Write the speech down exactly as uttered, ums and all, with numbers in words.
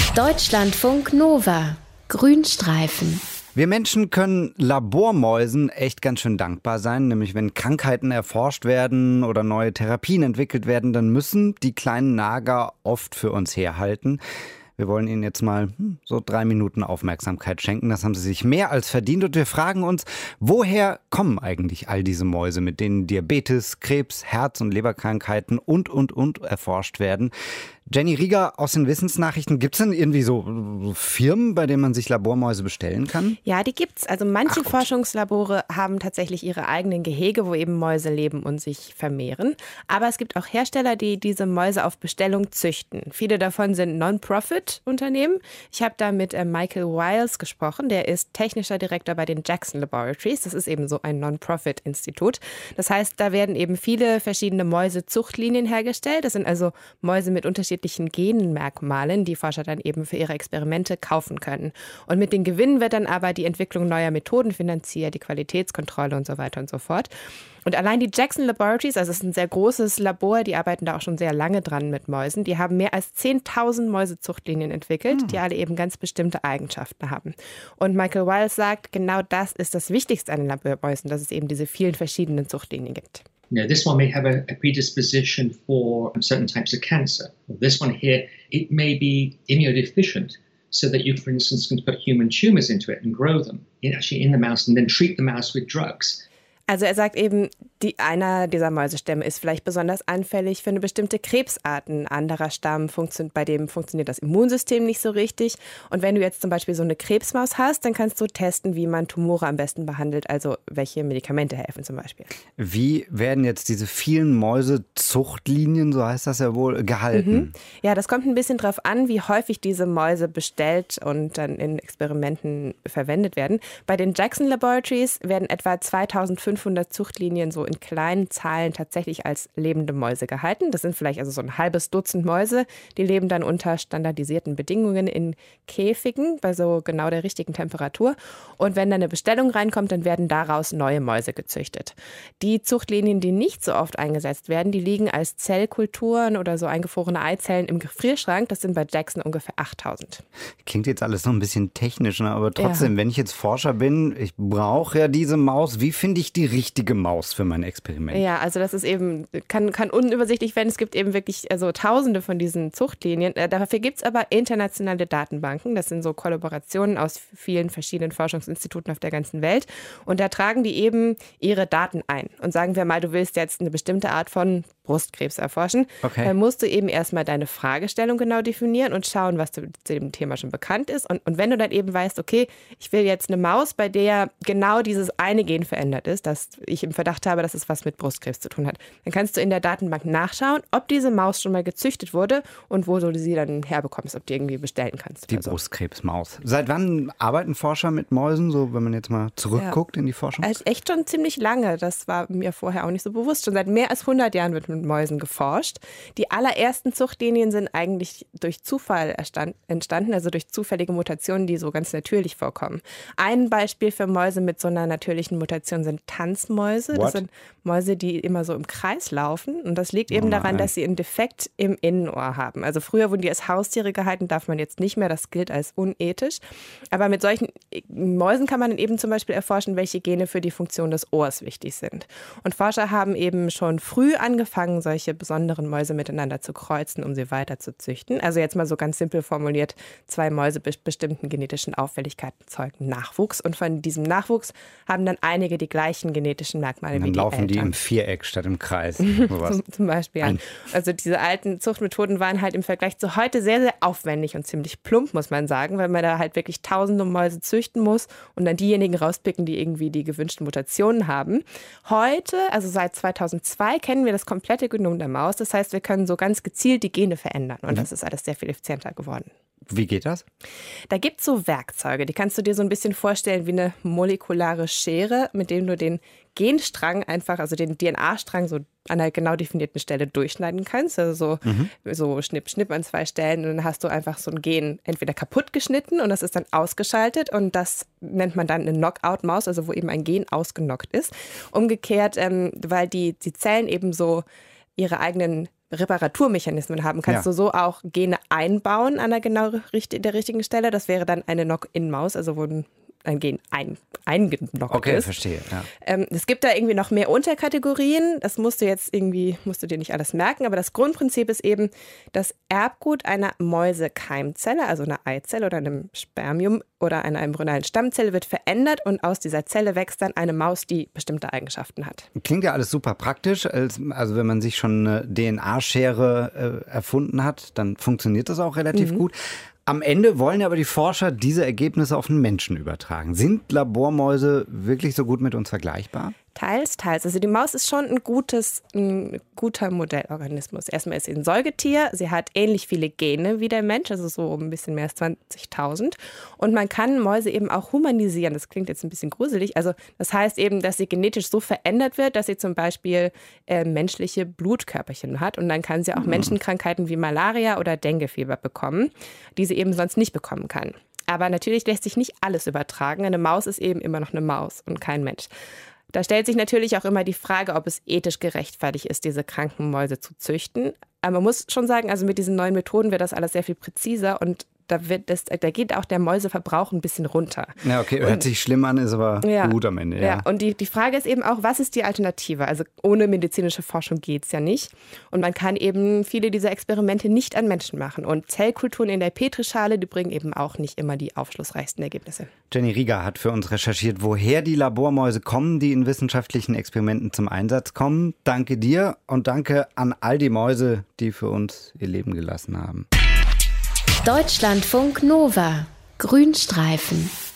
Deutschlandfunk Nova. Grünstreifen. Wir Menschen können Labormäusen echt ganz schön dankbar sein. Nämlich wenn Krankheiten erforscht werden oder neue Therapien entwickelt werden, dann müssen die kleinen Nager oft für uns herhalten. Wir wollen Ihnen jetzt mal hm, so drei Minuten Aufmerksamkeit schenken. Das haben Sie sich mehr als verdient. Und wir fragen uns, woher kommen eigentlich all diese Mäuse, mit denen Diabetes, Krebs, Herz- und Leberkrankheiten und, und, und erforscht werden? Jenny Rieger aus den Wissensnachrichten, gibt es denn irgendwie so, so Firmen, bei denen man sich Labormäuse bestellen kann? Ja, die gibt's. Also manche Ach, Forschungslabore haben tatsächlich ihre eigenen Gehege, wo eben Mäuse leben und sich vermehren. Aber es gibt auch Hersteller, die diese Mäuse auf Bestellung züchten. Viele davon sind Non-Profit-Unternehmen. Ich habe da mit äh, Michael Wiles gesprochen. Der ist technischer Direktor bei den Jackson Laboratories. Das ist eben so ein Non-Profit-Institut. Das heißt, da werden eben viele verschiedene Mäusezuchtlinien hergestellt. Das sind also Mäuse mit unterschiedlichen Genmerkmalen, die Forscher dann eben für ihre Experimente kaufen können. Und mit den Gewinnen wird dann aber die Entwicklung neuer Methoden finanziert, die Qualitätskontrolle und so weiter und so fort. Und allein die Jackson Laboratories, also es ist ein sehr großes Labor, die arbeiten da auch schon sehr lange dran mit Mäusen, die haben mehr als zehntausend Mäusezuchtlinien entwickelt, hm. die alle eben ganz bestimmte Eigenschaften haben. Und Michael Wiles sagt, genau das ist das Wichtigste an den Labormäusen, dass es eben diese vielen verschiedenen Zuchtlinien gibt. You know, this one may have a, a predisposition for certain types of cancer. This one here, it may be immunodeficient, so that you, for instance, can put human tumors into it and grow them in, actually in the mouse and then treat the mouse with drugs. Also er sagt eben, die, einer dieser Mäusestämme ist vielleicht besonders anfällig für eine bestimmte Krebsart. Ein anderer Stamm, funktio- bei dem funktioniert das Immunsystem nicht so richtig. Und wenn du jetzt zum Beispiel so eine Krebsmaus hast, dann kannst du testen, wie man Tumore am besten behandelt, also welche Medikamente helfen zum Beispiel. Wie werden jetzt diese vielen Mäusezuchtlinien, so heißt das ja wohl, gehalten? Mhm. Ja, das kommt ein bisschen drauf an, wie häufig diese Mäuse bestellt und dann in Experimenten verwendet werden. Bei den Jackson Laboratories werden etwa zweitausendfünfhundert Zuchtlinien so in kleinen Zahlen tatsächlich als lebende Mäuse gehalten. Das sind vielleicht also so ein halbes Dutzend Mäuse. Die leben dann unter standardisierten Bedingungen in Käfigen bei so genau der richtigen Temperatur. Und wenn dann eine Bestellung reinkommt, dann werden daraus neue Mäuse gezüchtet. Die Zuchtlinien, die nicht so oft eingesetzt werden, die liegen als Zellkulturen oder so eingefrorene Eizellen im Gefrierschrank. Das sind bei Jackson ungefähr achttausend. Klingt jetzt alles noch ein bisschen technisch, ne? Aber trotzdem, Ja. wenn ich jetzt Forscher bin, ich brauche ja diese Maus, wie finde ich die richtige Maus für mein Experiment? Ja, also das ist eben, kann, kann unübersichtlich werden. Es gibt eben wirklich also tausende von diesen Zuchtlinien. Dafür gibt es aber internationale Datenbanken. Das sind so Kollaborationen aus vielen verschiedenen Forschungsinstituten auf der ganzen Welt. Und da tragen die eben ihre Daten ein. Und sagen wir mal, du willst jetzt eine bestimmte Art von Brustkrebs erforschen. Okay. Dann musst du eben erstmal deine Fragestellung genau definieren und schauen, was zu dem Thema schon bekannt ist. Und, und wenn du dann eben weißt, okay, ich will jetzt eine Maus, bei der genau dieses eine Gen verändert ist, dass ich im Verdacht habe, dass es was mit Brustkrebs zu tun hat, dann kannst du in der Datenbank nachschauen, ob diese Maus schon mal gezüchtet wurde und wo du sie dann herbekommst, ob du irgendwie bestellen kannst. Die oder so. Brustkrebsmaus. Seit wann arbeiten Forscher mit Mäusen, so wenn man jetzt mal zurückguckt ja. in die Forschung? Also echt schon ziemlich lange. Das war mir vorher auch nicht so bewusst. Schon seit mehr als hundert Jahren wird mit Mäusen geforscht. Die allerersten Zuchtlinien sind eigentlich durch Zufall entstanden, also durch zufällige Mutationen, die so ganz natürlich vorkommen. Ein Beispiel für Mäuse mit so einer natürlichen Mutation sind Tanzmäuse. What? Das sind Mäuse, die immer so im Kreis laufen. Und das liegt eben Oh daran, nein. dass sie einen Defekt im Innenohr haben. Also früher wurden die als Haustiere gehalten, darf man jetzt nicht mehr. Das gilt als unethisch. Aber mit solchen Mäusen kann man eben zum Beispiel erforschen, welche Gene für die Funktion des Ohrs wichtig sind. Und Forscher haben eben schon früh angefangen, solche besonderen Mäuse miteinander zu kreuzen, um sie weiter zu züchten. Also jetzt mal so ganz simpel formuliert, zwei Mäuse mit bestimmten genetischen Auffälligkeiten zeugen Nachwuchs. Und von diesem Nachwuchs haben dann einige die gleichen genetischen Merkmale Und wie dann die laufen Eltern. die im Viereck statt im Kreis. Sowas. zum, zum Beispiel, ja. Also diese alten Zuchtmethoden waren halt im Vergleich zu heute sehr, sehr aufwendig und ziemlich plump, muss man sagen, weil man da halt wirklich tausende Mäuse züchten muss und dann diejenigen rauspicken, die irgendwie die gewünschten Mutationen haben. Heute, also seit zweitausendzwei, kennen wir das komplette Genom der Maus. Das heißt, wir können so ganz gezielt die Gene verändern und das ist alles sehr viel effizienter geworden. Wie geht das? Da gibt es so Werkzeuge, die kannst du dir so ein bisschen vorstellen wie eine molekulare Schere, mit dem du den Genstrang einfach, also den D N A-Strang so an einer genau definierten Stelle durchschneiden kannst. Also so, mhm. so schnipp, schnipp an zwei Stellen und dann hast du einfach so ein Gen entweder kaputt geschnitten und das ist dann ausgeschaltet und das nennt man dann eine Knockout-Maus, also wo eben ein Gen ausgenockt ist. Umgekehrt, ähm, weil die, die Zellen eben so ihre eigenen Reparaturmechanismen haben, kannst ja. du so auch Gene einbauen an der genau der richtigen Stelle. Das wäre dann eine Knock-in-Maus, also wo ein ein Gen ein, eingenockt okay, ist. Verstehe. Ja. Ähm, es gibt da irgendwie noch mehr Unterkategorien. Das musst du jetzt irgendwie, musst du dir nicht alles merken, aber das Grundprinzip ist eben, das Erbgut einer Mäusekeimzelle, also einer Eizelle oder einem Spermium oder einer embryonalen Stammzelle wird verändert und aus dieser Zelle wächst dann eine Maus, die bestimmte Eigenschaften hat. Klingt ja alles super praktisch. Also wenn man sich schon eine D N A-Schere äh, erfunden hat, dann funktioniert das auch relativ mhm. gut. Am Ende wollen aber die Forscher diese Ergebnisse auf den Menschen übertragen. Sind Labormäuse wirklich so gut mit uns vergleichbar? Teils, teils. Also die Maus ist schon ein gutes, ein guter Modellorganismus. Erstmal ist sie ein Säugetier. Sie hat ähnlich viele Gene wie der Mensch, also so ein bisschen mehr als zwanzigtausend. Und man kann Mäuse eben auch humanisieren. Das klingt jetzt ein bisschen gruselig. Also das heißt eben, dass sie genetisch so verändert wird, dass sie zum Beispiel äh, menschliche Blutkörperchen hat. Und dann kann sie auch mhm. Menschenkrankheiten wie Malaria oder Denguefieber bekommen, die sie eben sonst nicht bekommen kann. Aber natürlich lässt sich nicht alles übertragen. Eine Maus ist eben immer noch eine Maus und kein Mensch. Da stellt sich natürlich auch immer die Frage, ob es ethisch gerechtfertigt ist, diese kranken Mäuse zu züchten. Aber man muss schon sagen, also mit diesen neuen Methoden wird das alles sehr viel präziser und da, wird das, da geht auch der Mäuseverbrauch ein bisschen runter. Ja, okay, hört und, sich schlimm an, ist aber ja, gut am Ende. Ja, ja. Und die, die Frage ist eben auch, was ist die Alternative? Also ohne medizinische Forschung geht es ja nicht. Und man kann eben viele dieser Experimente nicht an Menschen machen. Und Zellkulturen in der Petrischale, die bringen eben auch nicht immer die aufschlussreichsten Ergebnisse. Jenny Rieger hat für uns recherchiert, woher die Labormäuse kommen, die in wissenschaftlichen Experimenten zum Einsatz kommen. Danke dir und danke an all die Mäuse, die für uns ihr Leben gelassen haben. Deutschlandfunk Nova. Grünstreifen.